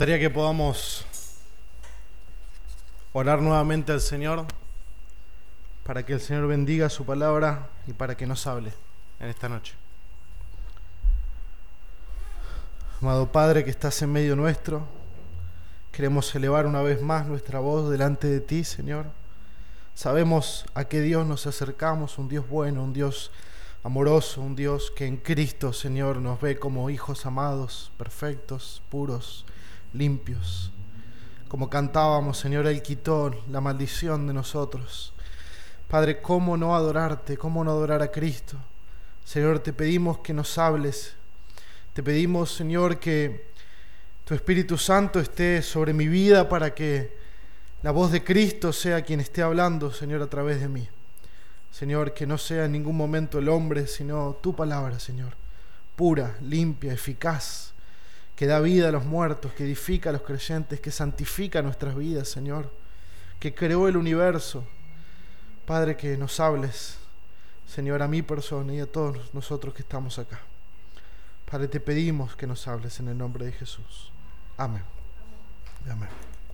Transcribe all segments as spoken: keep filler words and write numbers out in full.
Me gustaría que podamos orar nuevamente al Señor para que el Señor bendiga su palabra y para que nos hable en esta noche. Amado Padre que estás en medio nuestro, queremos elevar una vez más nuestra voz delante de ti, Señor. Sabemos a qué Dios nos acercamos, un Dios bueno, un Dios amoroso, un Dios que en Cristo, Señor, nos ve como hijos amados, perfectos, puros, limpios. Como cantábamos, Señor, Él quitó la maldición de nosotros. Padre, ¿cómo no adorarte? ¿Cómo no adorar a Cristo? Señor, te pedimos que nos hables. Te pedimos, Señor, que tu Espíritu Santo esté sobre mi vida para que la voz de Cristo sea quien esté hablando, Señor, a través de mí. Señor, que no sea en ningún momento el hombre, sino tu palabra, Señor, pura, limpia, eficaz, que da vida a los muertos, que edifica a los creyentes, que santifica nuestras vidas, Señor, que creó el universo. Padre, que nos hables, Señor, a mi persona y a todos nosotros que estamos acá. Padre, te pedimos que nos hables en el nombre de Jesús. Amén. Amén.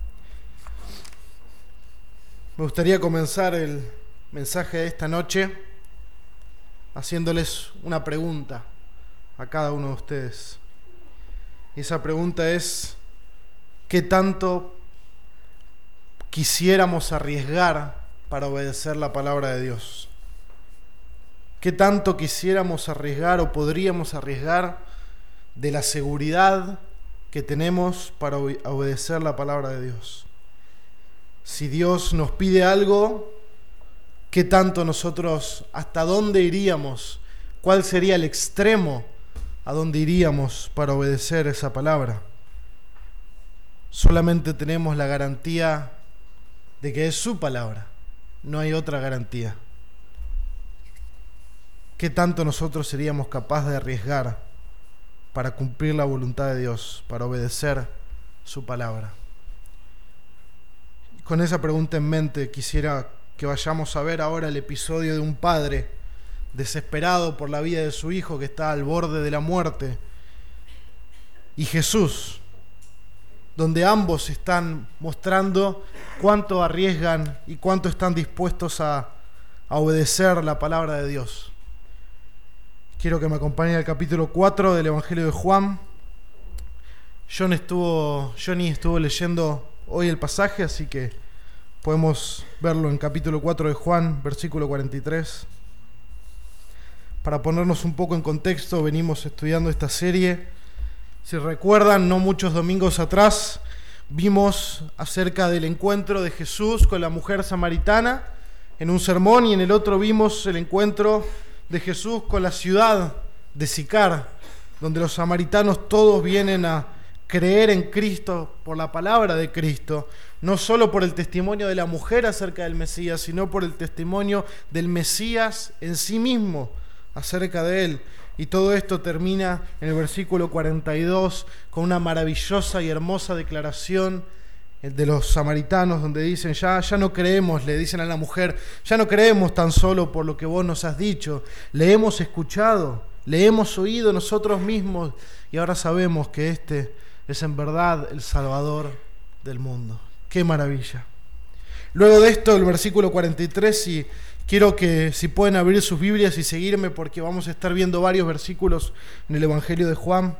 Me gustaría comenzar el mensaje de esta noche haciéndoles una pregunta a cada uno de ustedes. Y esa pregunta es: ¿qué tanto quisiéramos arriesgar para obedecer la palabra de Dios? ¿Qué tanto quisiéramos arriesgar o podríamos arriesgar de la seguridad que tenemos para obedecer la palabra de Dios? Si Dios nos pide algo, ¿qué tanto nosotros, hasta dónde iríamos? ¿Cuál sería el extremo a dónde iríamos para obedecer esa palabra? Solamente tenemos la garantía de que es su palabra, no hay otra garantía. ¿Qué tanto nosotros seríamos capaces de arriesgar para cumplir la voluntad de Dios, para obedecer su palabra? Con esa pregunta en mente quisiera que vayamos a ver ahora el episodio de un padre desesperado por la vida de su hijo que está al borde de la muerte, y Jesús, donde ambos están mostrando cuánto arriesgan y cuánto están dispuestos a, a obedecer la palabra de Dios. Quiero que me acompañen al capítulo cuatro del Evangelio de Juan. John estuvo, Johnny estuvo leyendo hoy el pasaje, así que podemos verlo en capítulo cuatro de Juan, versículo cuarenta y tres. Para ponernos un poco en contexto, venimos estudiando esta serie. Si recuerdan, no muchos domingos atrás vimos acerca del encuentro de Jesús con la mujer samaritana en un sermón, y en el otro vimos el encuentro de Jesús con la ciudad de Sicar, donde los samaritanos todos vienen a creer en Cristo por la palabra de Cristo, no solo por el testimonio de la mujer acerca del Mesías, sino por el testimonio del Mesías en sí mismo acerca de él. Y todo esto termina en el versículo cuarenta y dos con una maravillosa y hermosa declaración de los samaritanos, donde dicen, ya, ya no creemos, le dicen a la mujer, ya no creemos tan solo por lo que vos nos has dicho, le hemos escuchado, le hemos oído nosotros mismos, y ahora sabemos que este es en verdad el Salvador del mundo. ¡Qué maravilla! Luego de esto, el versículo cuarenta y tres, y quiero que si pueden abrir sus Biblias y seguirme, porque vamos a estar viendo varios versículos en el Evangelio de Juan.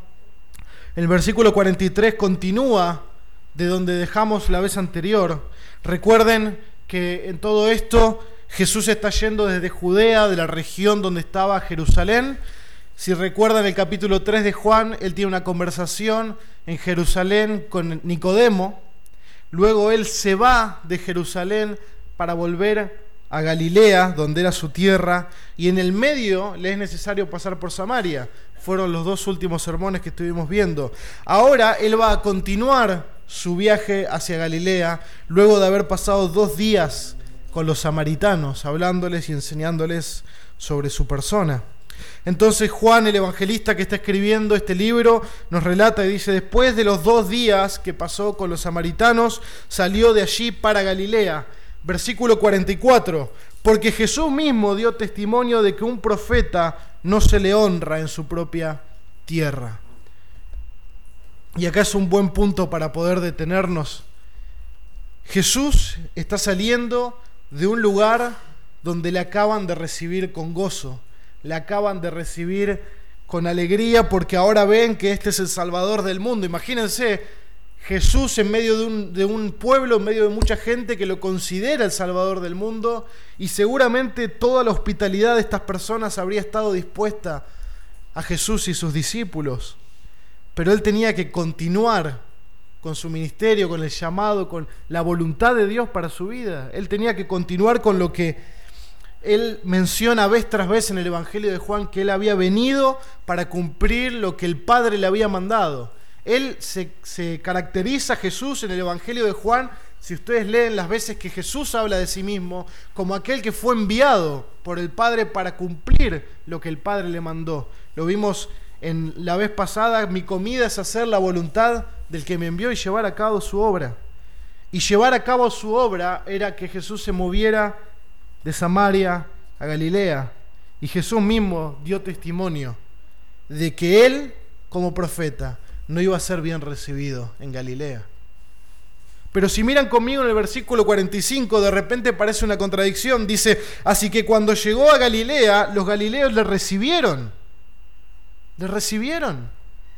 El versículo cuarenta y tres continúa de donde dejamos la vez anterior. Recuerden que en todo esto Jesús está yendo desde Judea, de la región donde estaba Jerusalén. Si recuerdan el capítulo tres de Juan, él tiene una conversación en Jerusalén con Nicodemo. Luego él se va de Jerusalén para volver a Galilea, donde era su tierra, y en el medio le es necesario pasar por Samaria. Fueron los dos últimos sermones que estuvimos viendo. Ahora él va a continuar su viaje hacia Galilea, luego de haber pasado dos días con los samaritanos, hablándoles y enseñándoles sobre su persona. Entonces Juan, el evangelista que está escribiendo este libro, nos relata y dice: después de los dos días que pasó con los samaritanos, salió de allí para Galilea. Versículo cuarenta y cuatro, porque Jesús mismo dio testimonio de que un profeta no se le honra en su propia tierra. y acá es un buen punto para poder detenernos. Jesús está saliendo de un lugar donde le acaban de recibir con gozo, le acaban de recibir con alegría porque ahora ven que este es el Salvador del mundo. Imagínense, Jesús en medio de un, de un pueblo, en medio de mucha gente que lo considera el Salvador del mundo, y seguramente toda la hospitalidad de estas personas habría estado dispuesta a Jesús y sus discípulos. Pero él tenía que continuar con su ministerio, con el llamado, con la voluntad de Dios para su vida. Él tenía que continuar con lo que él menciona vez tras vez en el Evangelio de Juan, que él había venido para cumplir lo que el Padre le había mandado. Él se, se caracteriza, Jesús, en el Evangelio de Juan, si ustedes leen las veces que Jesús habla de sí mismo, como aquel que fue enviado por el Padre para cumplir lo que el Padre le mandó. Lo vimos en la vez pasada: mi comida es hacer la voluntad del que me envió y llevar a cabo su obra. Y llevar a cabo su obra era que Jesús se moviera de Samaria a Galilea. Y Jesús mismo dio testimonio de que él, como profeta, no iba a ser bien recibido en Galilea. Pero si miran conmigo en el versículo cuarenta y cinco, de repente parece una contradicción. Dice: así que cuando llegó a Galilea, los galileos le recibieron. Le recibieron.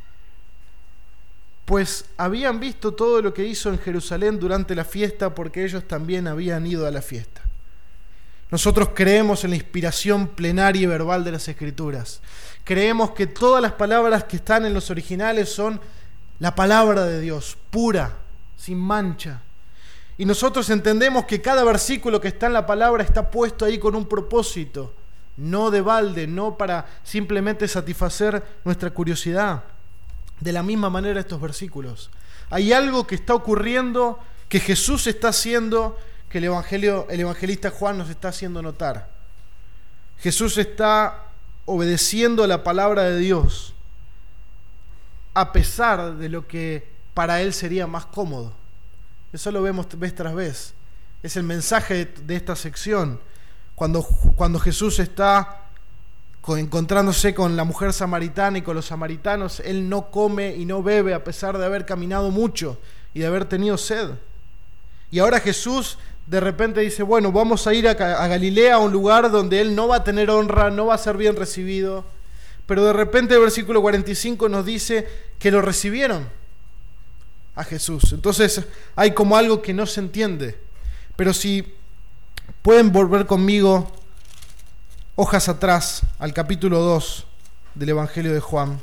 Pues habían visto todo lo que hizo en Jerusalén durante la fiesta, porque ellos también habían ido a la fiesta. Nosotros creemos en la inspiración plenaria y verbal de las Escrituras. Creemos que todas las palabras que están en los originales son la palabra de Dios, pura, sin mancha. Y nosotros entendemos que cada versículo que está en la palabra está puesto ahí con un propósito, no de balde, no para simplemente satisfacer nuestra curiosidad. De la misma manera estos versículos. Hay algo que está ocurriendo, que Jesús está haciendo, que el evangelio, el evangelista Juan nos está haciendo notar. Jesús está obedeciendo a la palabra de Dios, a pesar de lo que para él sería más cómodo. Eso lo vemos vez tras vez. Es el mensaje de, de esta sección. Cuando, cuando Jesús está encontrándose con la mujer samaritana y con los samaritanos, él no come y no bebe a pesar de haber caminado mucho y de haber tenido sed. Y ahora Jesús de repente dice: bueno, vamos a ir a, a Galilea, a un lugar donde él no va a tener honra, no va a ser bien recibido. Pero de repente el versículo cuarenta y cinco nos dice que lo recibieron a Jesús. Entonces hay como algo que no se entiende. Pero si pueden volver conmigo hojas atrás al capítulo dos del Evangelio de Juan.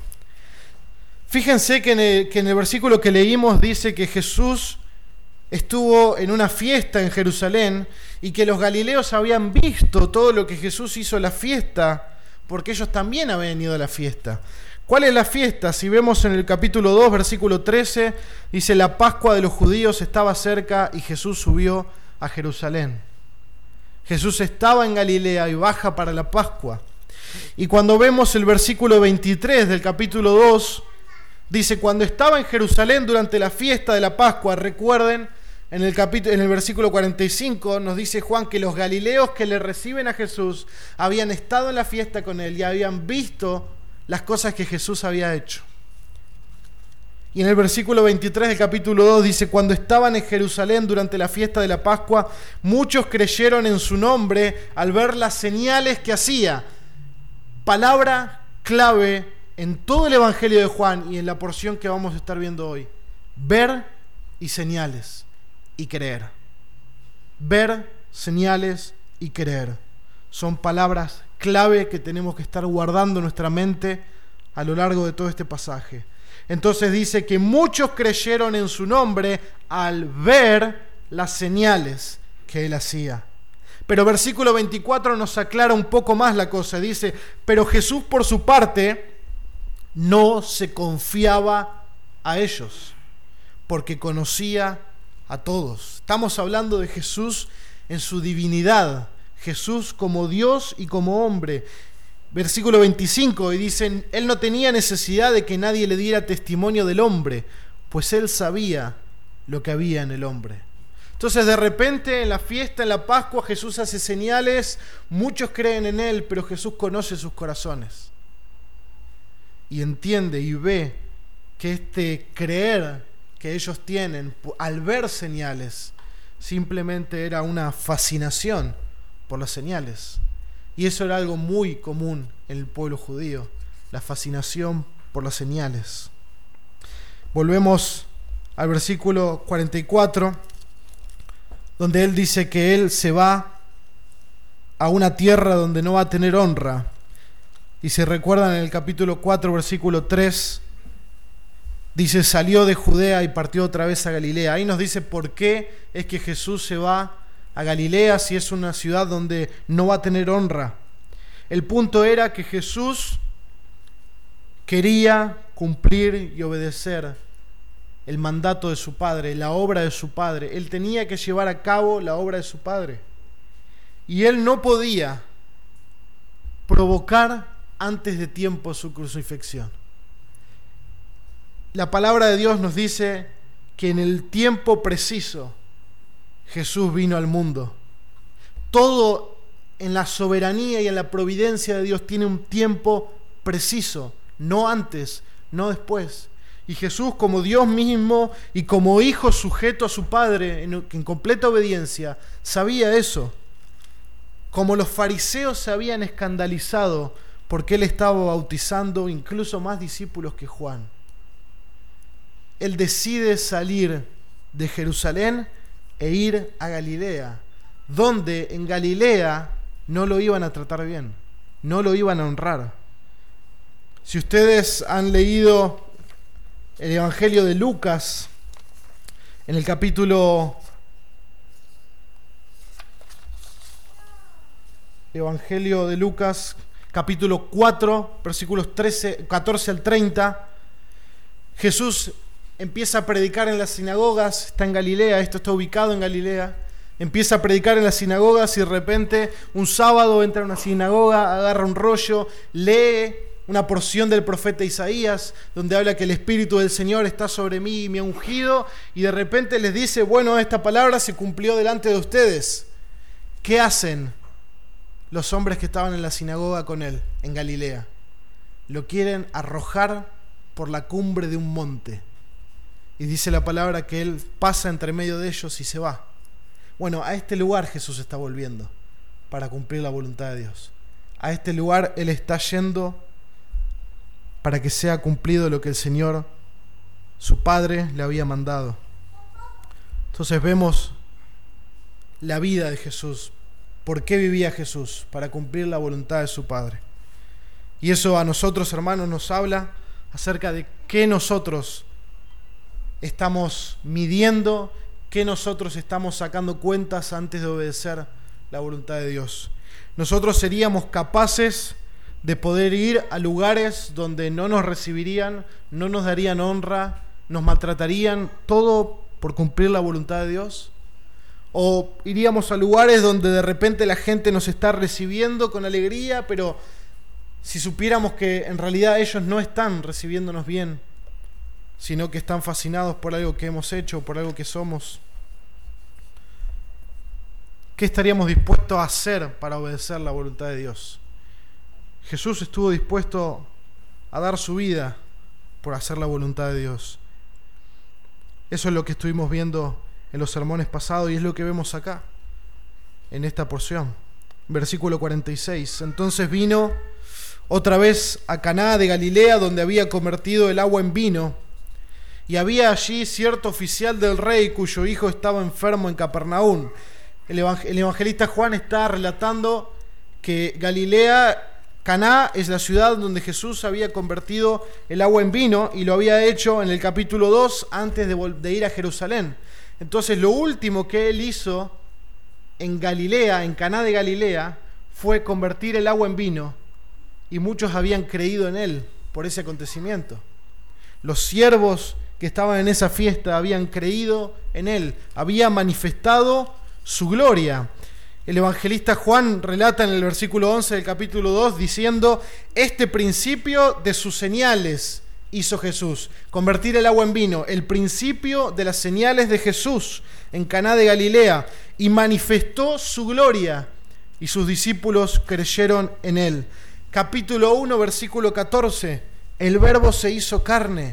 Fíjense que en, el, que en el versículo que leímos dice que Jesús estuvo en una fiesta en Jerusalén y que los galileos habían visto todo lo que Jesús hizo en la fiesta, porque ellos también habían ido a la fiesta. ¿Cuál es la fiesta? Si vemos en el capítulo dos, versículo trece, dice: la Pascua de los judíos estaba cerca y Jesús subió a Jerusalén. Jesús estaba en Galilea y baja para la Pascua. Y cuando vemos el versículo veintitrés del capítulo dos, dice: cuando estaba en Jerusalén durante la fiesta de la Pascua, recuerden, en el, capítulo, en el versículo cuarenta y cinco nos dice Juan que los galileos que le reciben a Jesús habían estado en la fiesta con él y habían visto las cosas que Jesús había hecho. Y en el versículo veintitrés del capítulo dos dice: cuando estaban en Jerusalén durante la fiesta de la Pascua, muchos creyeron en su nombre al ver las señales que hacía. Palabra clave en todo el Evangelio de Juan y en la porción que vamos a estar viendo hoy: ver y señales y creer. Ver, señales y creer. Son palabras clave que tenemos que estar guardando en nuestra mente a lo largo de todo este pasaje. Entonces dice que muchos creyeron en su nombre al ver las señales que él hacía. Pero versículo veinticuatro nos aclara un poco más la cosa. Dice: pero Jesús por su parte no se confiaba a ellos, porque conocía a todos. Estamos hablando de Jesús en su divinidad, Jesús como Dios y como hombre. Versículo veinticinco, y dicen: él no tenía necesidad de que nadie le diera testimonio del hombre, pues él sabía lo que había en el hombre. Entonces de repente en la fiesta, en la Pascua, Jesús hace señales, muchos creen en él, pero Jesús conoce sus corazones y entiende y ve que este creer que ellos tienen al ver señales simplemente era una fascinación por las señales. Y eso era algo muy común en el pueblo judío, la fascinación por las señales. Volvemos al versículo cuarenta y cuatro, donde él dice que él se va a una tierra donde no va a tener honra. Y si recuerdan, en el capítulo cuatro, versículo tres, dice: salió de Judea y partió otra vez a Galilea. Ahí nos dice por qué es que Jesús se va a Galilea si es una ciudad donde no va a tener honra. El punto era que Jesús quería cumplir y obedecer el mandato de su Padre, la obra de su Padre. Él tenía que llevar a cabo la obra de su Padre. Y él no podía provocar antes de tiempo su crucifixión. La palabra de Dios nos dice que en el tiempo preciso Jesús vino al mundo. Todo en la soberanía y en la providencia de Dios tiene un tiempo preciso, no antes, no después. Y Jesús, como Dios mismo y como hijo sujeto a su Padre en, en completa obediencia, sabía eso. Como los fariseos se habían escandalizado porque él estaba bautizando incluso más discípulos que Juan, él decide salir de Jerusalén e ir a Galilea, donde en Galilea no lo iban a tratar bien, no lo iban a honrar. Si ustedes han leído el Evangelio de Lucas, en el capítulo Evangelio de Lucas, capítulo cuatro, versículos trece, catorce al treinta, Jesús empieza a predicar en las sinagogas, está en Galilea, esto está ubicado en Galilea, empieza a predicar en las sinagogas y de repente un sábado entra a una sinagoga, agarra un rollo, lee una porción del profeta Isaías, donde habla que el Espíritu del Señor está sobre mí y me ha ungido, y de repente les dice: bueno, esta palabra se cumplió delante de ustedes. ¿Qué hacen los hombres que estaban en la sinagoga con él en Galilea? Lo quieren arrojar por la cumbre de un monte. Y dice la palabra que él pasa entre medio de ellos y se va. Bueno, a este lugar Jesús está volviendo para cumplir la voluntad de Dios. A este lugar él está yendo para que sea cumplido lo que el Señor, su Padre, le había mandado. Entonces vemos la vida de Jesús. ¿Por qué vivía Jesús? Para cumplir la voluntad de su Padre. Y eso a nosotros, hermanos, nos habla acerca de qué nosotros estamos midiendo, qué nosotros estamos sacando cuentas antes de obedecer la voluntad de Dios. Nosotros seríamos capaces de poder ir a lugares donde no nos recibirían, no nos darían honra, nos maltratarían, todo por cumplir la voluntad de Dios. O iríamos a lugares donde de repente la gente nos está recibiendo con alegría, pero si supiéramos que en realidad ellos no están recibiéndonos bien, sino que están fascinados por algo que hemos hecho, por algo que somos, ¿qué estaríamos dispuestos a hacer para obedecer la voluntad de Dios? Jesús estuvo dispuesto a dar su vida por hacer la voluntad de Dios. Eso es lo que estuvimos viendo en los sermones pasados y es lo que vemos acá, en esta porción. Versículo cuarenta y seis. Entonces vino otra vez a Caná de Galilea, donde había convertido el agua en vino. Y había allí cierto oficial del rey cuyo hijo estaba enfermo en Capernaum. El, evang- el evangelista Juan está relatando que Galilea, Caná, es la ciudad donde Jesús había convertido el agua en vino y lo había hecho en el capítulo dos antes de, vol- de ir a Jerusalén. Entonces lo último que él hizo en Galilea, en Caná de Galilea, fue convertir el agua en vino, y muchos habían creído en él por ese acontecimiento. Los siervos que estaban en esa fiesta habían creído en él, había manifestado su gloria. El evangelista Juan relata en el versículo once del capítulo dos diciendo: este principio de sus señales hizo Jesús, convertir el agua en vino, el principio de las señales de Jesús en Caná de Galilea, y manifestó su gloria, y sus discípulos creyeron en él. Capítulo uno, versículo catorce: el Verbo se hizo carne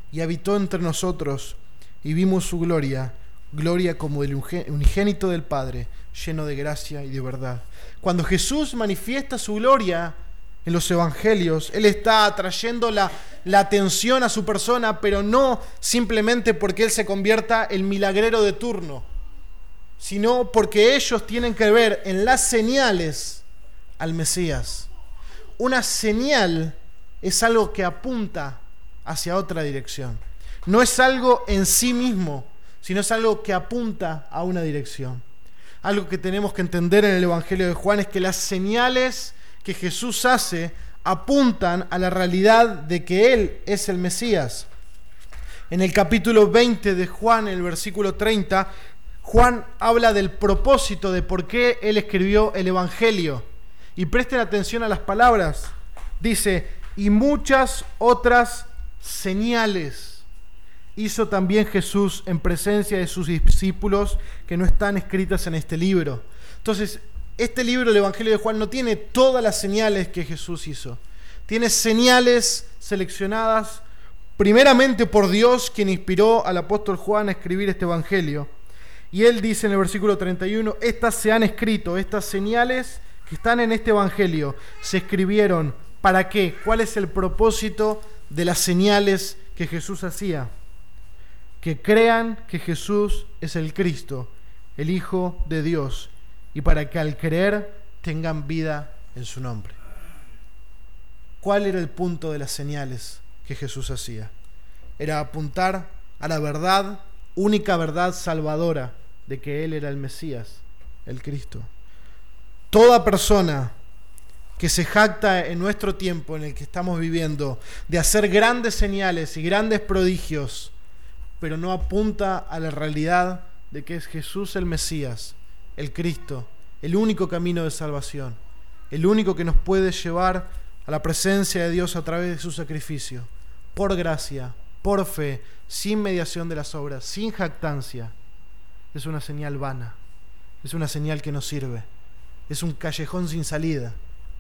y habitó entre nosotros, y vimos su gloria, gloria como del unigénito del Padre, lleno de gracia y de verdad. Cuando Jesús manifiesta su gloria en los evangelios, Él está atrayendo la, la atención a su persona, pero no simplemente porque Él se convierta en milagrero de turno, sino porque ellos tienen que ver en las señales al Mesías. Una señal es algo que apunta hacia otra dirección. No es algo en sí mismo, sino es algo que apunta a una dirección. Algo que tenemos que entender en el Evangelio de Juan es que las señales que Jesús hace apuntan a la realidad de que Él es el Mesías. En el capítulo veinte de Juan, en el versículo treinta, Juan habla del propósito de por qué Él escribió el Evangelio. Y presten atención a las palabras. Dice, y muchas otras señales hizo también Jesús en presencia de sus discípulos que no están escritas en este libro. Entonces, este libro, el Evangelio de Juan, no tiene todas las señales que Jesús hizo. Tiene señales seleccionadas primeramente por Dios, quien inspiró al apóstol Juan a escribir este Evangelio. Y él dice en el versículo treinta y uno, estas se han escrito, estas señales que están en este Evangelio, se escribieron, ¿para qué? ¿Cuál es el propósito de las señales que Jesús hacía? Que crean que Jesús es el Cristo, el Hijo de Dios, y para que al creer tengan vida en su nombre. ¿Cuál era el punto de las señales que Jesús hacía? Era apuntar a la verdad, única verdad salvadora, de que Él era el Mesías, el Cristo. Toda persona que se jacta en nuestro tiempo en el que estamos viviendo de hacer grandes señales y grandes prodigios, pero no apunta a la realidad de que es Jesús el Mesías, el Cristo, el único camino de salvación, el único que nos puede llevar a la presencia de Dios a través de su sacrificio, por gracia, por fe, sin mediación de las obras, sin jactancia. Es una señal vana, es una señal que no sirve, es un callejón sin salida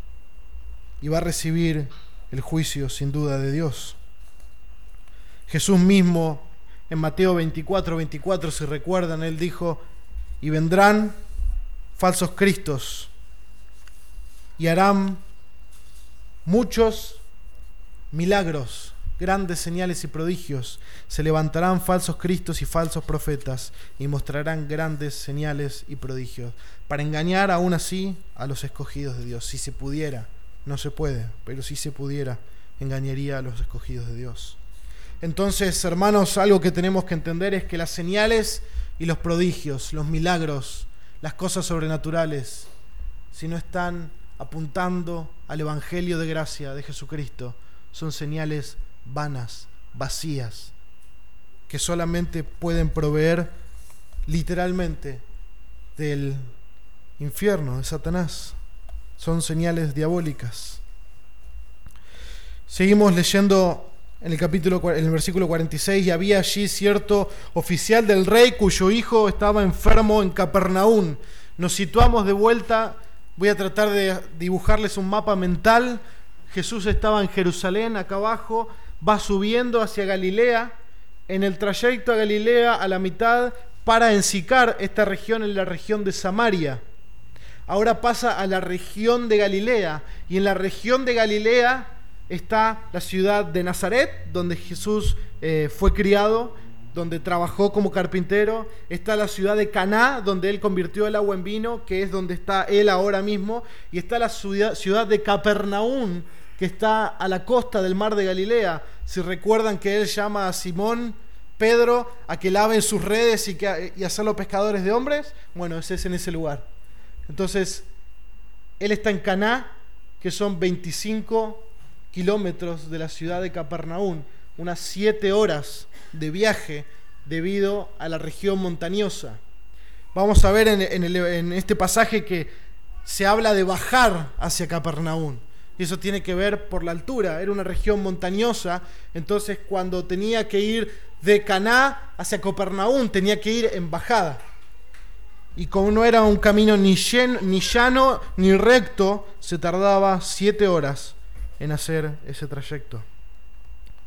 y va a recibir el juicio sin duda de Dios. Jesús mismo en Mateo veinticuatro, veinticuatro, si recuerdan, Él dijo, y vendrán falsos cristos y harán muchos milagros, grandes señales y prodigios. Se levantarán falsos cristos y falsos profetas y mostrarán grandes señales y prodigios para engañar aún así a los escogidos de Dios. Si se pudiera, no se puede, pero si se pudiera, engañaría a los escogidos de Dios. Entonces, hermanos, algo que tenemos que entender es que las señales y los prodigios, los milagros, las cosas sobrenaturales, si no están apuntando al Evangelio de gracia de Jesucristo, son señales vanas, vacías, que solamente pueden proveer literalmente del infierno, de Satanás. Son señales diabólicas. Seguimos leyendo en el capítulo, en el versículo cuarenta y seis, y había allí cierto oficial del rey cuyo hijo estaba enfermo en Capernaum. Nos situamos de vuelta, voy a tratar de dibujarles un mapa mental. Jesús estaba en Jerusalén, acá abajo, va subiendo hacia Galilea. En el trayecto a Galilea, a la mitad, para en Sicar, esta región en la región de Samaria. Ahora pasa a la región de Galilea, y en la región de Galilea está la ciudad de Nazaret, donde Jesús eh, fue criado, donde trabajó como carpintero. Está la ciudad de Caná, donde Él convirtió el agua en vino, que es donde está Él ahora mismo. Y está la ciudad, ciudad de Capernaum, que está a la costa del mar de Galilea. Si recuerdan que Él llama a Simón, Pedro, a que laven sus redes y, que, y hacerlo pescadores de hombres, bueno, ese es en ese lugar. Entonces, Él está en Caná, que son veinticinco kilómetros de la ciudad de Capernaum, unas siete horas de viaje debido a la región montañosa. Vamos a ver en, en, el, en este pasaje que se habla de bajar hacia Capernaum, y eso tiene que ver por la altura. Era una región montañosa, entonces cuando tenía que ir de Caná hacia Capernaum tenía que ir en bajada, y como no era un camino ni, llen, ni llano ni recto, se tardaba siete horas en hacer ese trayecto.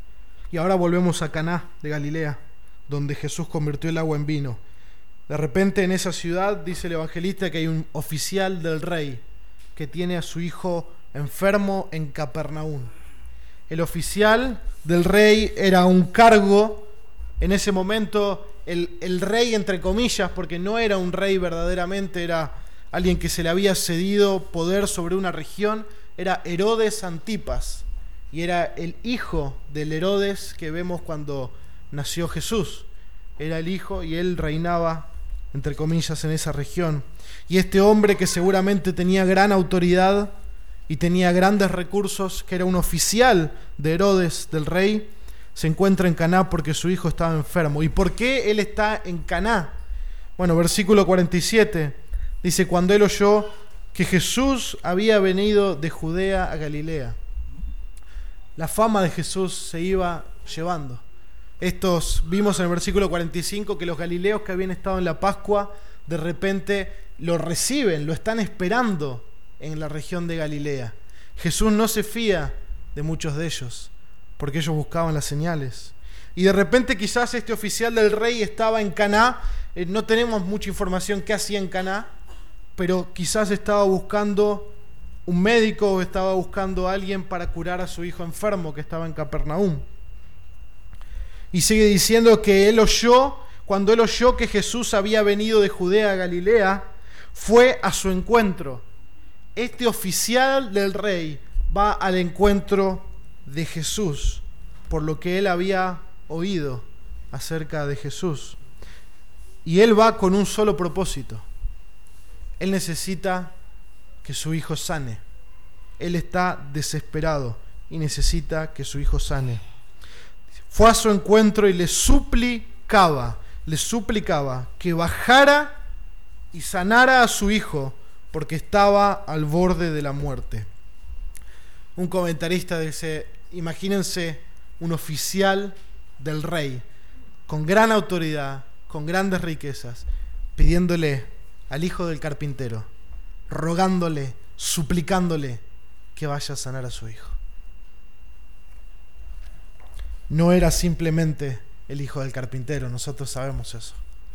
Y ahora volvemos a Caná de Galilea, donde Jesús convirtió el agua en vino. De repente en esa ciudad, dice el evangelista, que hay un oficial del rey que tiene a su hijo enfermo en Capernaum. El oficial del rey era un cargo, en ese momento el, el rey entre comillas, porque no era un rey verdaderamente, era alguien que se le había cedido poder sobre una región, era Herodes Antipas, y era el hijo del Herodes que vemos cuando nació Jesús. Era el hijo y él reinaba, entre comillas, en esa región. Y este hombre, que seguramente tenía gran autoridad y tenía grandes recursos, que era un oficial de Herodes, del rey, se encuentra en Caná porque su hijo estaba enfermo. ¿Y por qué él está en Caná? Bueno, versículo cuarenta y siete dice: cuando él oyó que Jesús había venido de Judea a Galilea. La fama de Jesús se iba llevando. Estos, vimos en el versículo cuarenta y cinco que los galileos que habían estado en la Pascua, de repente lo reciben, lo están esperando en la región de Galilea. Jesús no se fía de muchos de ellos, porque ellos buscaban las señales. Y de repente quizás este oficial del rey estaba en Caná, eh, no tenemos mucha información qué hacía en Caná, pero quizás estaba buscando un médico o estaba buscando a alguien para curar a su hijo enfermo que estaba en Capernaum. Y sigue diciendo que él oyó, cuando él oyó que Jesús había venido de Judea a Galilea, fue a su encuentro. Este oficial del rey va al encuentro de Jesús, por lo que él había oído acerca de Jesús. Y él va con un solo propósito. Él necesita que su hijo sane. Él está desesperado y necesita que su hijo sane. Fue a su encuentro y le suplicaba, le suplicaba que bajara y sanara a su hijo, porque estaba al borde de la muerte. Un comentarista dice: imagínense un oficial del rey, con gran autoridad, con grandes riquezas, pidiéndole al hijo del carpintero, rogándole, suplicándole que vaya a sanar a su hijo. No era simplemente el hijo del carpintero, nosotros sabemos eso.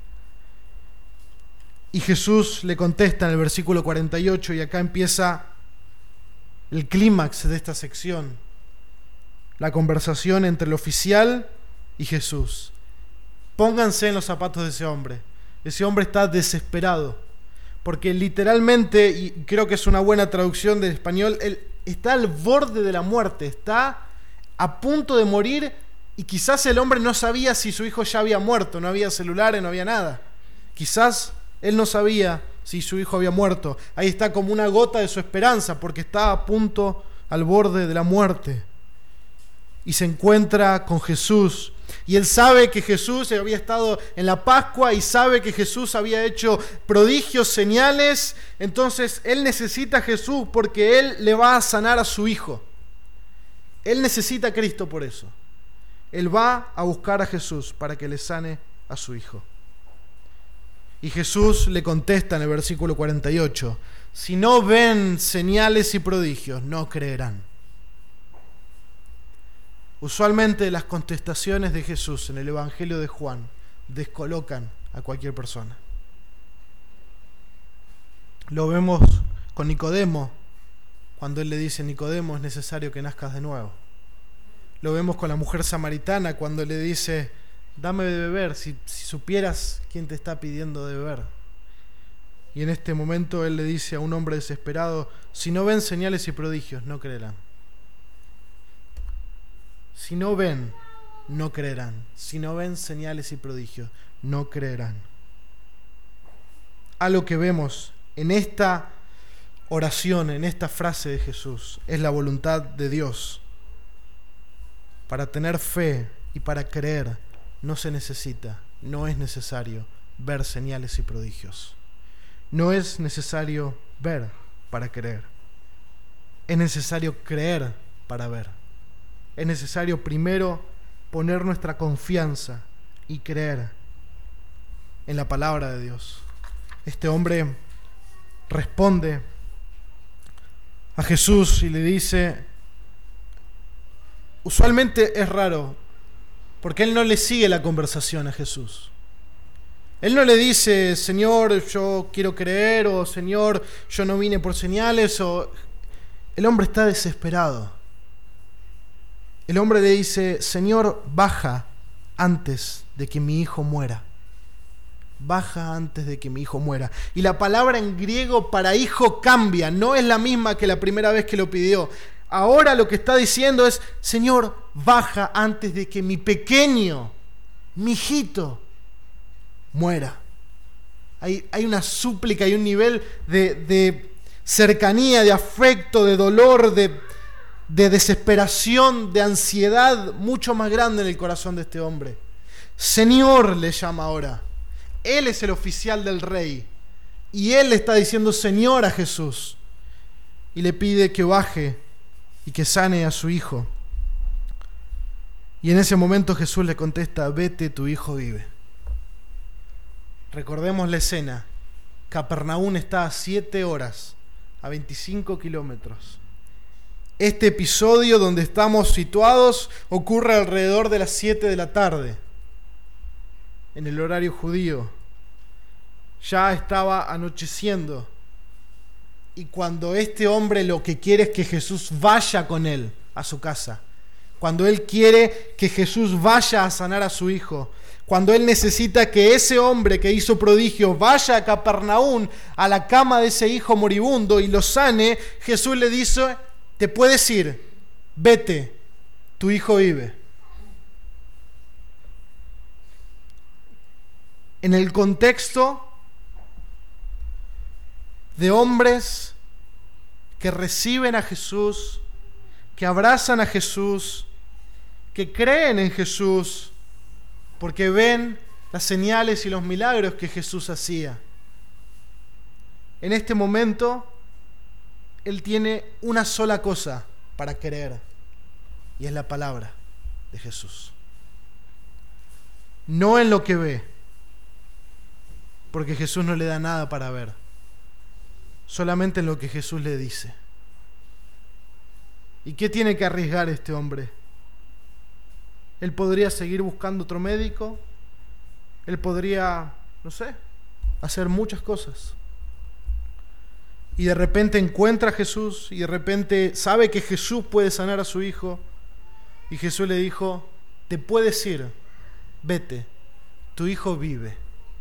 Y Jesús le contesta en el versículo cuarenta y ocho, y acá empieza el clímax de esta sección, la conversación entre el oficial y Jesús. Pónganse en los zapatos de ese hombre. Ese hombre está desesperado, porque literalmente, y creo que es una buena traducción del español, él está al borde de la muerte, está a punto de morir, y quizás el hombre no sabía si su hijo ya había muerto, no había celulares, no había nada. Quizás él no sabía si su hijo había muerto. Ahí está como una gota de su esperanza, porque está a punto, al borde de la muerte. Y se encuentra con Jesús. Y él sabe que Jesús había estado en la Pascua y sabe que Jesús había hecho prodigios, señales. Entonces él necesita a Jesús porque él le va a sanar a su hijo. Él necesita a Cristo por eso. Él va a buscar a Jesús para que le sane a su hijo. Y Jesús le contesta en el versículo cuarenta y ocho: si no ven señales y prodigios, no creerán. Usualmente las contestaciones de Jesús en el Evangelio de Juan descolocan a cualquier persona. Lo vemos con Nicodemo, cuando él le dice: Nicodemo, es necesario que nazcas de nuevo. Lo vemos con la mujer samaritana cuando le dice: dame de beber, si, si supieras quién te está pidiendo de beber. Y en este momento él le dice a un hombre desesperado: si no ven señales y prodigios, no creerán. Si no ven, no creerán. Si no ven señales y prodigios, no creerán. A lo que vemos en esta oración, en esta frase de Jesús, es la voluntad de Dios. Para tener fe y para creer no se necesita, no es necesario ver señales y prodigios. No es necesario ver para creer. Es necesario creer para ver. Es necesario primero poner nuestra confianza y creer en la palabra de Dios. Este hombre responde a Jesús y le dice, usualmente es raro Porque él no le sigue la conversación a Jesús. Él no le dice, Señor, yo quiero creer, o Señor, yo no vine por señales, o... El hombre está desesperado. El hombre le dice, Señor, baja antes de que mi hijo muera. Baja antes de que mi hijo muera. Y la palabra en griego para hijo cambia, no es la misma que la primera vez que lo pidió. Ahora lo que está diciendo es, Señor, baja antes de que mi pequeño, mi hijito, muera. Hay, hay una súplica y un nivel de, de cercanía, de afecto, de dolor, de, de desesperación, de ansiedad mucho más grande en el corazón de este hombre. Señor le llama ahora. Él es el oficial del rey y él le está diciendo Señor a Jesús y le pide que baje y que sane a su hijo. Y en ese momento Jesús le contesta, vete, tu hijo vive. Recordemos la escena. Capernaum está a siete horas, a veinticinco kilómetros. Este episodio donde estamos situados ocurre alrededor de las siete de la tarde, en el horario judío. Ya estaba anocheciendo. Y cuando este hombre lo que quiere es que Jesús vaya con él a su casa, cuando él quiere que Jesús vaya a sanar a su hijo, cuando él necesita que ese hombre que hizo prodigio vaya a Capernaum, a la cama de ese hijo moribundo y lo sane, Jesús le dice, te puedes ir, vete, tu hijo vive. En el contexto de hombres que reciben a Jesús, que abrazan a Jesús, que creen en Jesús, porque ven las señales y los milagros que Jesús hacía. En este momento, él tiene una sola cosa para creer, y es la palabra de Jesús. No en lo que ve, porque Jesús no le da nada para ver, solamente en lo que Jesús le dice. ¿Y qué tiene que arriesgar este hombre? Él podría seguir buscando otro médico, él podría, no sé, hacer muchas cosas. Y de repente encuentra a Jesús y de repente sabe que Jesús puede sanar a su hijo. Y Jesús le dijo, te puedes ir, vete, tu hijo vive.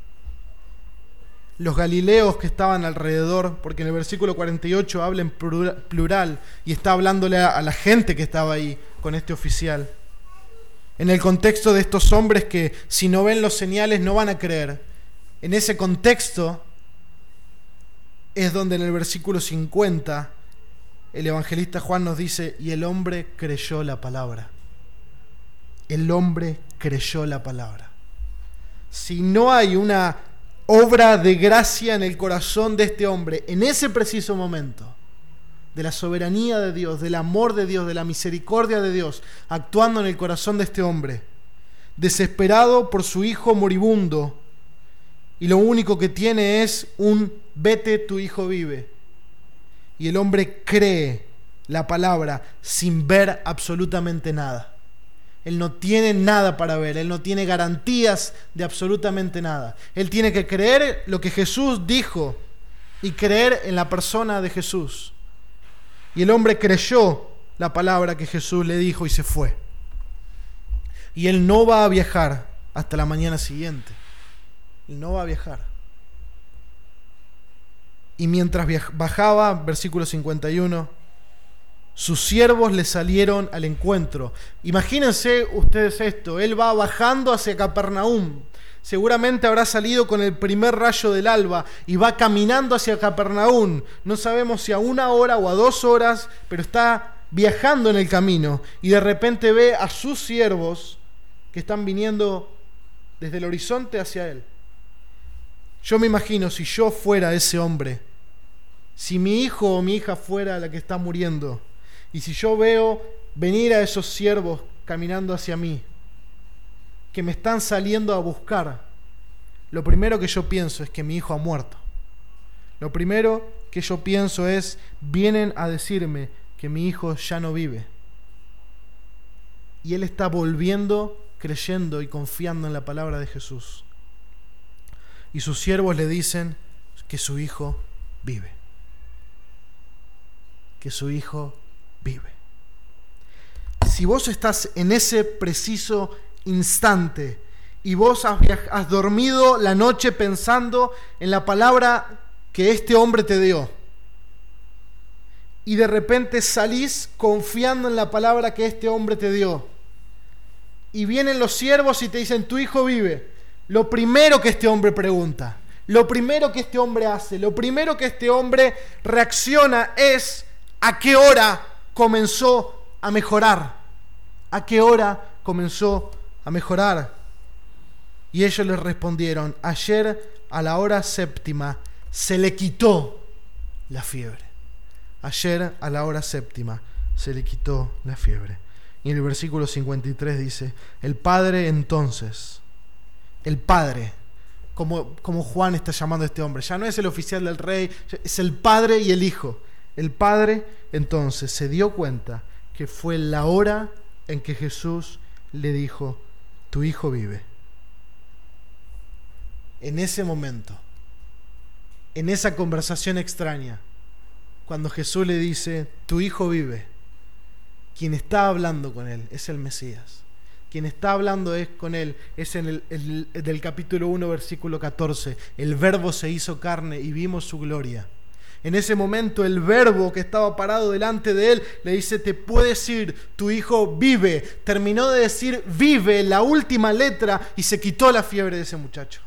Los galileos que estaban alrededor, porque en el versículo cuarenta y ocho habla en plural y está hablándole a la gente que estaba ahí con este oficial. En el contexto de estos hombres que si no ven los señales no van a creer. En ese contexto es donde en el versículo cincuenta el evangelista Juan nos dice, y el hombre creyó la palabra. El hombre creyó la palabra. Si no hay una obra de gracia en el corazón de este hombre, en ese preciso momento, de la soberanía de Dios, del amor de Dios, de la misericordia de Dios, actuando en el corazón de este hombre, desesperado por su hijo moribundo, y lo único que tiene es un vete, tu hijo vive. Y el hombre cree la palabra sin ver absolutamente nada. Él no tiene nada para ver, él no tiene garantías de absolutamente nada. Él tiene que creer lo que Jesús dijo y creer en la persona de Jesús. Y el hombre creyó la palabra que Jesús le dijo y se fue. Y él no va a viajar hasta la mañana siguiente. Él no va a viajar. Y mientras bajaba, versículo cincuenta y uno, sus siervos le salieron al encuentro. Imagínense ustedes esto, él va bajando hacia Capernaum. Seguramente habrá salido con el primer rayo del alba y va caminando hacia Capernaum. No sabemos si a una hora o a dos horas, pero está viajando en el camino. Y de repente ve a sus siervos que están viniendo desde el horizonte hacia él. Yo me imagino si yo fuera ese hombre, si mi hijo o mi hija fuera la que está muriendo, y si yo veo venir a esos siervos caminando hacia mí, que me están saliendo a buscar, lo primero que yo pienso es que mi hijo ha muerto. Lo primero que yo pienso es, vienen a decirme que mi hijo ya no vive. Y él está volviendo creyendo y confiando en la palabra de Jesús. Y sus siervos le dicen que su hijo vive. Que su hijo vive. Si vos estás en ese preciso instante y vos has, viaj- has dormido la noche pensando en la palabra que este hombre te dio, y de repente salís confiando en la palabra que este hombre te dio, y vienen los siervos y te dicen, tu hijo vive, lo primero que este hombre pregunta, lo primero que este hombre hace, lo primero que este hombre reacciona es, ¿a qué hora comenzó a mejorar? ¿A qué hora comenzó a mejorar? Y ellos les respondieron, ayer a la hora séptima se le quitó la fiebre. Ayer a la hora séptima se le quitó la fiebre. Y en el versículo cincuenta y tres dice, el padre entonces, el padre, como, como Juan está llamando a este hombre, ya no es el oficial del rey, es el padre y el hijo. El padre entonces se dio cuenta que fue la hora en que Jesús le dijo, tu hijo vive. En ese momento, en esa conversación extraña, cuando Jesús le dice, tu hijo vive, quien está hablando con él es el Mesías. Quien está hablando es con él es en el, el del capítulo uno, versículo catorce. El verbo se hizo carne y vimos su gloria. En ese momento el verbo que estaba parado delante de él le dice, te puedes ir, tu hijo vive. Terminó de decir vive, la última letra, y se quitó la fiebre de ese muchacho.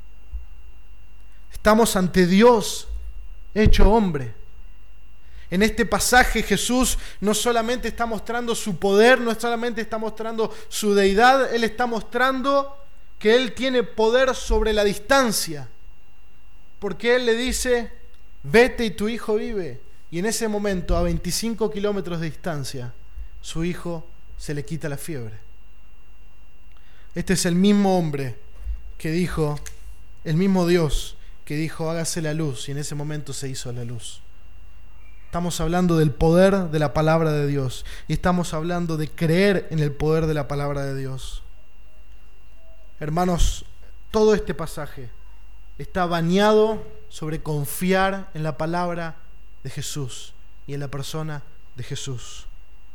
Estamos ante Dios hecho hombre. En este pasaje Jesús no solamente está mostrando su poder, no solamente está mostrando su deidad, Él está mostrando que Él tiene poder sobre la distancia. Porque Él le dice, vete y tu hijo vive. Y en ese momento, a veinticinco kilómetros de distancia, su hijo se le quita la fiebre. Este es el mismo hombre que dijo, el mismo Dios que dijo, hágase la luz, y en ese momento se hizo la luz. Estamos hablando del poder de la palabra de Dios, y estamos hablando de creer en el poder de la palabra de Dios. Hermanos, todo este pasaje está bañado sobre confiar en la palabra de Jesús y en la persona de Jesús.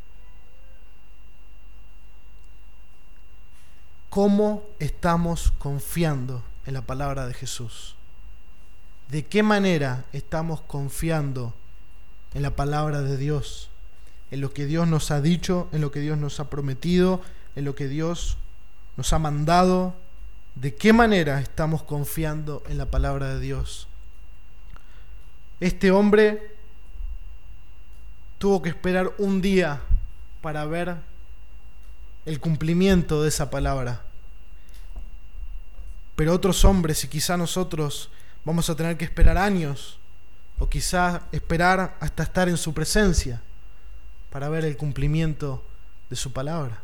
¿Cómo estamos confiando en la palabra de Jesús? ¿De qué manera estamos confiando en la palabra de Dios? En lo que Dios nos ha dicho, en lo que Dios nos ha prometido, en lo que Dios nos ha mandado. ¿De qué manera estamos confiando en la palabra de Dios? Este hombre tuvo que esperar un día para ver el cumplimiento de esa palabra. Pero otros hombres, y quizá nosotros, vamos a tener que esperar años, o quizá esperar hasta estar en su presencia para ver el cumplimiento de su palabra.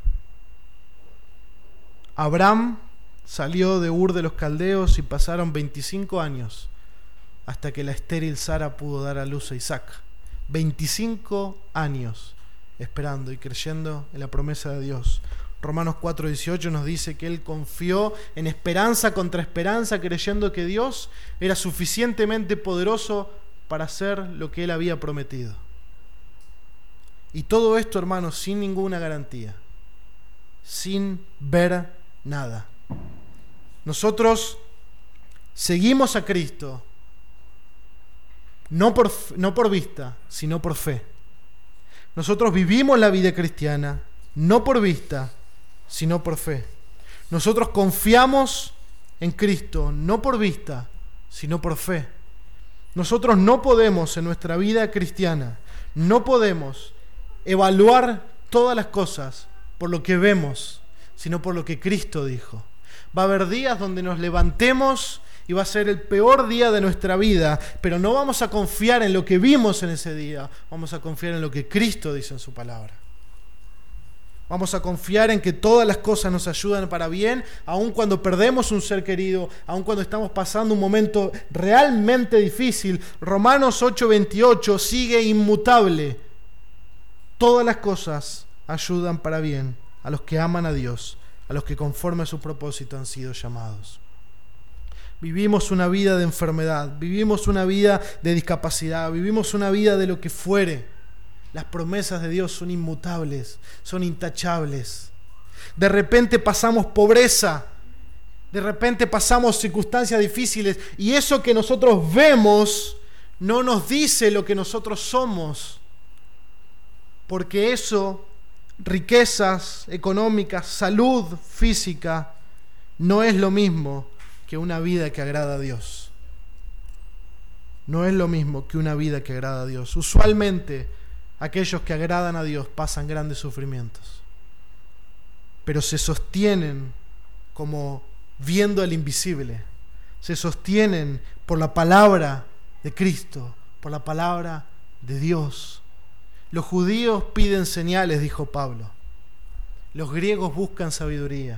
Abraham salió de Ur de los Caldeos y pasaron veinticinco años hasta que la estéril Sara pudo dar a luz a Isaac. veinticinco años esperando y creyendo en la promesa de Dios. Romanos cuatro dieciocho nos dice que él confió en esperanza contra esperanza, creyendo que Dios era suficientemente poderoso para hacer lo que él había prometido. Y todo esto, hermanos, sin ninguna garantía, sin ver nada. Nosotros seguimos a Cristo no por, no por vista, sino por fe. Nosotros vivimos la vida cristiana no por vista, sino por fe. Nosotros confiamos en Cristo no por vista, sino por fe. Nosotros no podemos en nuestra vida cristiana, no podemos evaluar todas las cosas por lo que vemos, sino por lo que Cristo dijo. Va a haber días donde nos levantemos y va a ser el peor día de nuestra vida, pero no vamos a confiar en lo que vimos en ese día, vamos a confiar en lo que Cristo dice en su palabra. Vamos a confiar en que todas las cosas nos ayudan para bien, aun cuando perdemos un ser querido, aun cuando estamos pasando un momento realmente difícil. Romanos ocho veintiocho sigue inmutable. Todas las cosas ayudan para bien a los que aman a Dios, a los que conforme a su propósito han sido llamados. Vivimos una vida de enfermedad, vivimos una vida de discapacidad, vivimos una vida de lo que fuere. Las promesas de Dios son inmutables, son intachables. De repente pasamos pobreza, de repente pasamos circunstancias difíciles y eso que nosotros vemos no nos dice lo que nosotros somos, porque eso, riquezas económicas, salud física, no es lo mismo que una vida que agrada a Dios. No es lo mismo que una vida que agrada a Dios. Usualmente, aquellos que agradan a Dios pasan grandes sufrimientos, pero se sostienen como viendo el invisible. Se sostienen por la palabra de Cristo, por la palabra de Dios. Los judíos piden señales, dijo Pablo. Los griegos buscan sabiduría.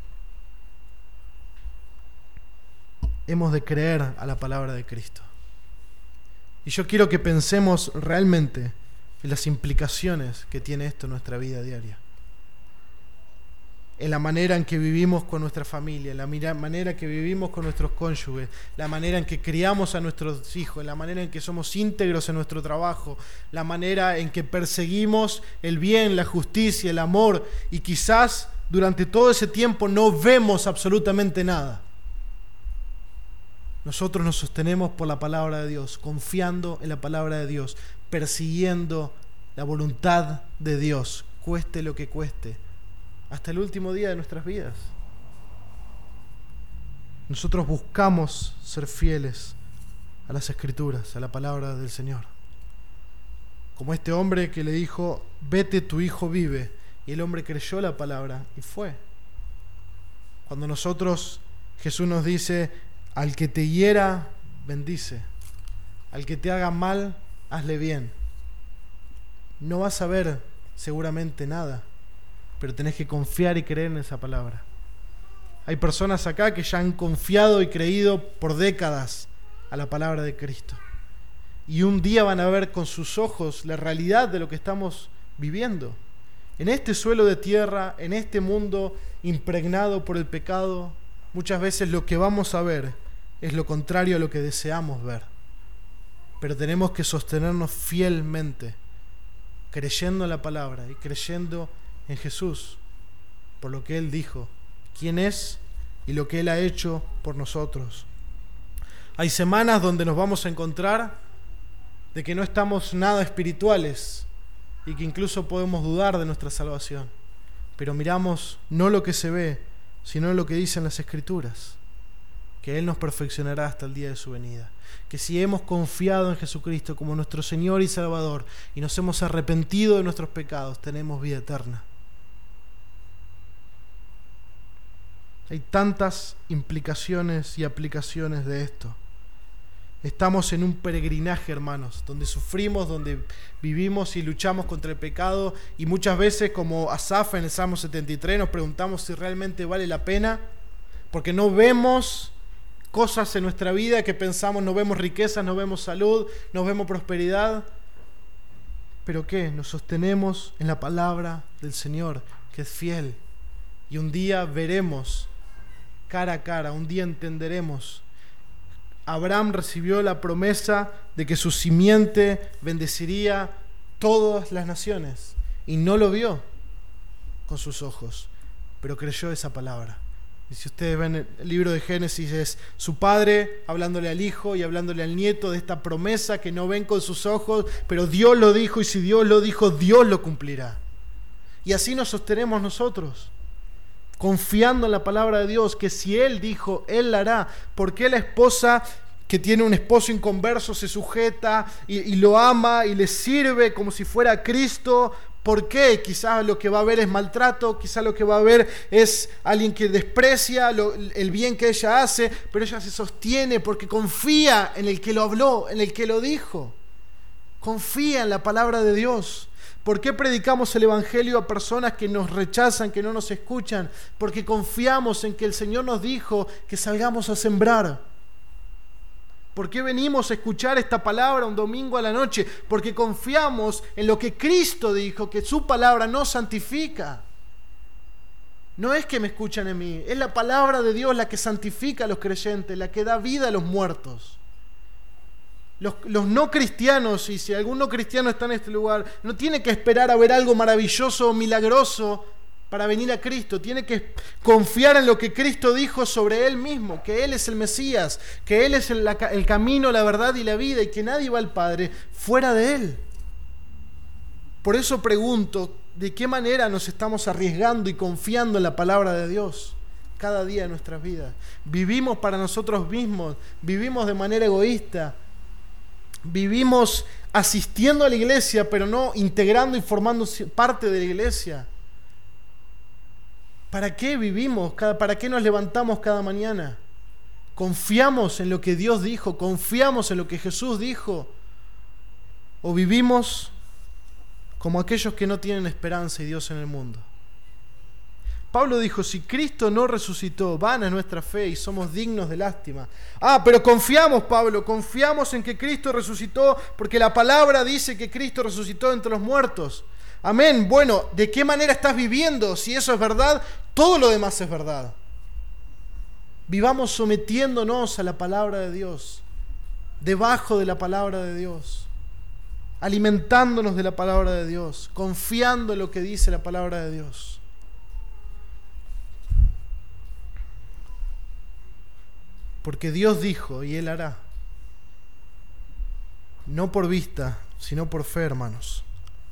Hemos de creer a la palabra de Cristo. Y yo quiero que pensemos realmente en las implicaciones que tiene esto en nuestra vida diaria. En la manera en que vivimos con nuestra familia, en la manera que vivimos con nuestros cónyuges, la manera en que criamos a nuestros hijos, en la manera en que somos íntegros en nuestro trabajo, la manera en que perseguimos el bien, la justicia, el amor, y quizás durante todo ese tiempo no vemos absolutamente nada. Nosotros nos sostenemos por la palabra de Dios, confiando en la palabra de Dios, persiguiendo la voluntad de Dios, cueste lo que cueste, hasta el último día de nuestras vidas. Nosotros buscamos ser fieles a las Escrituras, a la palabra del Señor. Como este hombre que le dijo, vete, tu hijo vive. Y el hombre creyó la palabra y fue. Cuando nosotros, Jesús nos dice, al que te hiera, bendice. Al que te haga mal, hazle bien. No vas a ver seguramente nada, pero tenés que confiar y creer en esa palabra. Hay personas acá que ya han confiado y creído por décadas a la palabra de Cristo. Y un día van a ver con sus ojos la realidad de lo que estamos viviendo. En este suelo de tierra, en este mundo impregnado por el pecado, muchas veces lo que vamos a ver es lo contrario a lo que deseamos ver. Pero tenemos que sostenernos fielmente, creyendo en la palabra y creyendo en Jesús, por lo que Él dijo, quién es y lo que Él ha hecho por nosotros. Hay semanas donde nos vamos a encontrar de que no estamos nada espirituales y que incluso podemos dudar de nuestra salvación, pero miramos no lo que se ve, sino lo que dicen las Escrituras, que Él nos perfeccionará hasta el día de su venida, que si hemos confiado en Jesucristo como nuestro Señor y Salvador y nos hemos arrepentido de nuestros pecados, tenemos vida eterna. Hay tantas implicaciones y aplicaciones de esto. Estamos en un peregrinaje, hermanos, donde sufrimos, donde vivimos y luchamos contra el pecado, y muchas veces, como Asaf en el Salmo setenta y tres, nos preguntamos si realmente vale la pena, porque no vemos cosas en nuestra vida que pensamos, no vemos riquezas, no vemos salud, no vemos prosperidad. ¿Pero qué? Nos sostenemos en la palabra del Señor, que es fiel, y un día veremos cara a cara, un día entenderemos. Abraham recibió la promesa de que su simiente bendeciría todas las naciones y no lo vio con sus ojos, pero creyó esa palabra. Y si ustedes ven el libro de Génesis, es su padre hablándole al hijo y hablándole al nieto de esta promesa que no ven con sus ojos, pero Dios lo dijo, y si Dios lo dijo, Dios lo cumplirá. Y así nos sostenemos nosotros, confiando en la palabra de Dios, que si Él dijo, Él la hará. ¿Por qué la esposa que tiene un esposo inconverso se sujeta y, y lo ama y le sirve como si fuera Cristo? ¿Por qué? Quizás lo que va a haber es maltrato, quizás lo que va a haber es alguien que desprecia lo, el bien que ella hace, pero ella se sostiene porque confía en el que lo habló, en el que lo dijo. Confía en la palabra de Dios. ¿Por qué predicamos el Evangelio a personas que nos rechazan, que no nos escuchan? Porque confiamos en que el Señor nos dijo que salgamos a sembrar. ¿Por qué venimos a escuchar esta palabra un domingo a la noche? Porque confiamos en lo que Cristo dijo, que su palabra nos santifica. No es que me escuchan en mí, es la palabra de Dios la que santifica a los creyentes, la que da vida a los muertos. Los, los no cristianos, y si algún no cristiano está en este lugar, no tiene que esperar a ver algo maravilloso o milagroso para venir a Cristo. Tiene que confiar en lo que Cristo dijo sobre Él mismo, que Él es el Mesías, que Él es el, el camino, la verdad y la vida, y que nadie va al Padre fuera de Él. Por eso pregunto, ¿de qué manera nos estamos arriesgando y confiando en la palabra de Dios cada día de nuestras vidas? ¿Vivimos para nosotros mismos? ¿Vivimos de manera egoísta? ¿Vivimos asistiendo a la iglesia, pero no integrando y formando parte de la iglesia? ¿Para qué vivimos? ¿Para qué nos levantamos cada mañana? ¿Confiamos en lo que Dios dijo? ¿Confiamos en lo que Jesús dijo? ¿O vivimos como aquellos que no tienen esperanza y Dios en el mundo? Pablo dijo, si Cristo no resucitó, vana es nuestra fe y somos dignos de lástima. Ah, pero confiamos, Pablo, confiamos en que Cristo resucitó porque la palabra dice que Cristo resucitó entre los muertos. Amén. Bueno, ¿de qué manera estás viviendo? Si eso es verdad, todo lo demás es verdad. Vivamos sometiéndonos a la palabra de Dios, debajo de la palabra de Dios, alimentándonos de la palabra de Dios, confiando en lo que dice la palabra de Dios. Porque Dios dijo y Él hará. No por vista, sino por fe, hermanos.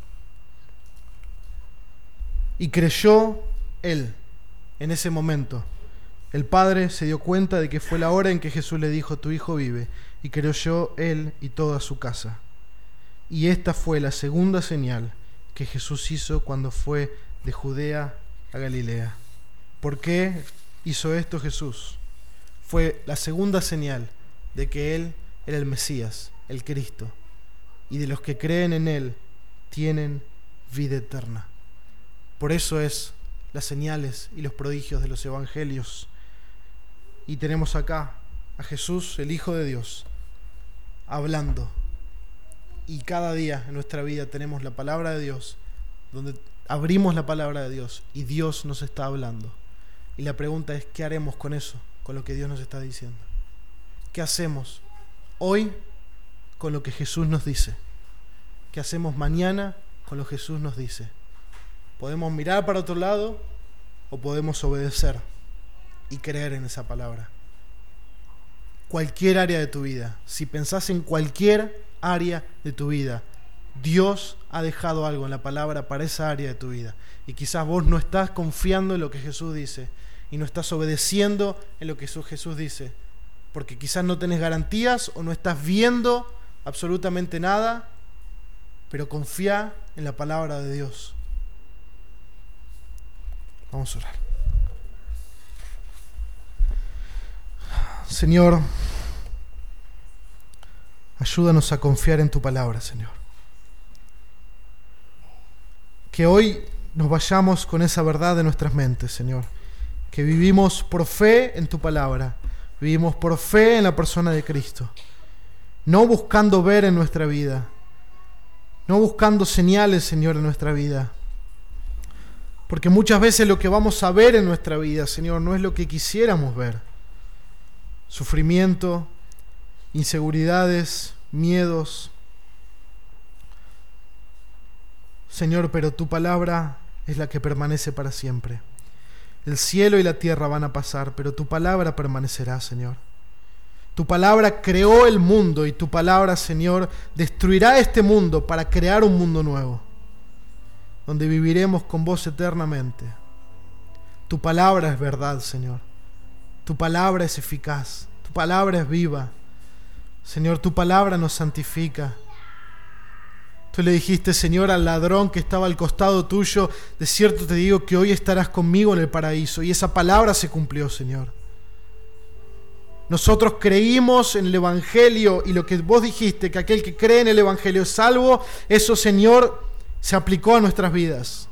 Y creyó Él en ese momento. El Padre se dio cuenta de que fue la hora en que Jesús le dijo, tu hijo vive. Y creyó Él y toda su casa. Y esta fue la segunda señal que Jesús hizo cuando fue de Judea a Galilea. ¿Por qué hizo esto Jesús? Fue la segunda señal de que Él era el Mesías, el Cristo, y de los que creen en Él tienen vida eterna. Por eso es las señales y los prodigios de los evangelios. Y tenemos acá a Jesús, el Hijo de Dios, hablando. Y cada día en nuestra vida tenemos la palabra de Dios, donde abrimos la palabra de Dios y Dios nos está hablando. Y la pregunta es, ¿qué haremos con eso? Con lo que Dios nos está diciendo. ¿Qué hacemos hoy con lo que Jesús nos dice? ¿Qué hacemos mañana con lo que Jesús nos dice? Podemos mirar para otro lado o podemos obedecer y creer en esa palabra. Cualquier área de tu vida, si pensás en cualquier área de tu vida, Dios ha dejado algo en la palabra para esa área de tu vida. Y quizás vos no estás confiando en lo que Jesús dice y no estás obedeciendo en lo que Jesús dice, porque quizás no tenés garantías o no estás viendo absolutamente nada, pero confía en la palabra de Dios. Vamos a orar. Señor, ayúdanos a confiar en tu palabra, Señor. Que hoy nos vayamos con esa verdad de nuestras mentes, Señor. Que vivimos por fe en tu palabra. Vivimos por fe en la persona de Cristo. No buscando ver en nuestra vida. No buscando señales, Señor, en nuestra vida. Porque muchas veces lo que vamos a ver en nuestra vida, Señor, no es lo que quisiéramos ver. Sufrimiento, inseguridades, miedos. Señor, pero tu palabra es la que permanece para siempre. El cielo y la tierra van a pasar, pero tu palabra permanecerá, Señor. Tu palabra creó el mundo y tu palabra, Señor, destruirá este mundo para crear un mundo nuevo, donde viviremos con vos eternamente. Tu palabra es verdad, Señor. Tu palabra es eficaz. Tu palabra es viva. Señor, tu palabra nos santifica. Tú le dijiste, Señor, al ladrón que estaba al costado tuyo, de cierto te digo que hoy estarás conmigo en el paraíso. Y esa palabra se cumplió, Señor. Nosotros creímos en el Evangelio y lo que vos dijiste, que aquel que cree en el Evangelio es salvo, eso, Señor, se aplicó a nuestras vidas.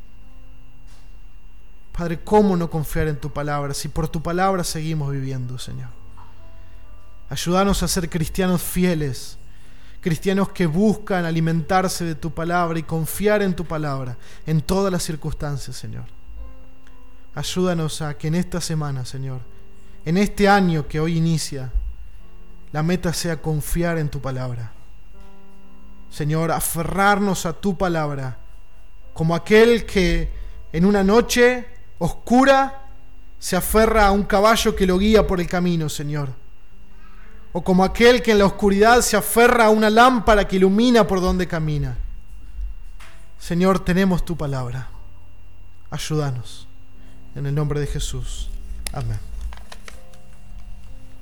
Padre, ¿cómo no confiar en tu palabra si por tu palabra seguimos viviendo, Señor? Ayúdanos a ser cristianos fieles, cristianos que buscan alimentarse de tu palabra y confiar en tu palabra en todas las circunstancias, Señor. Ayúdanos a que en esta semana, Señor, en este año que hoy inicia, la meta sea confiar en tu palabra. Señor, aferrarnos a tu palabra como aquel que en una noche oscura se aferra a un caballo que lo guía por el camino, Señor. O como aquel que en la oscuridad se aferra a una lámpara que ilumina por donde camina. Señor, tenemos tu palabra. Ayúdanos. En el nombre de Jesús. Amén.